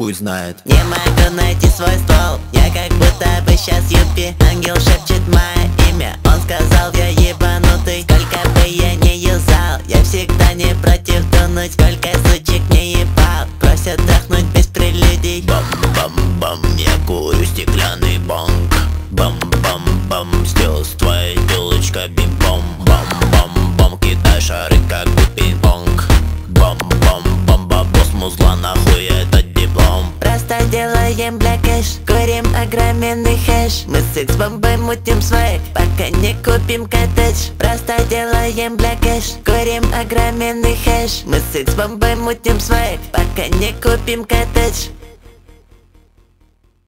хуй знает. Не могу найти свой ствол, я как будто бы сейчас юпи. Ангел шепчет мое имя, он сказал я ебанутый. Сколько бы я не юзал, я всегда не против тонуть. Сколько сучек не ебал, просят трахнуть без прелюдий. Бам-бам-бам, я курю стеклянный бонг. Бам-бам-бам, сделал с твоей телочкой бим-бом. Бам-бам-бам, кидай шары как бы пинг-понг. Бам-бам-бам, бабос музла, нахуй этот диплом. Просто делаем бля кэш, курим огроменный хэш. Мы с икс-бомбой мутим свайк, пока не купим коттедж. Просто делаем бля кэш, курим огроменный хэш. Мы с икс-бомбой мутим свайк, пока не купим коттедж.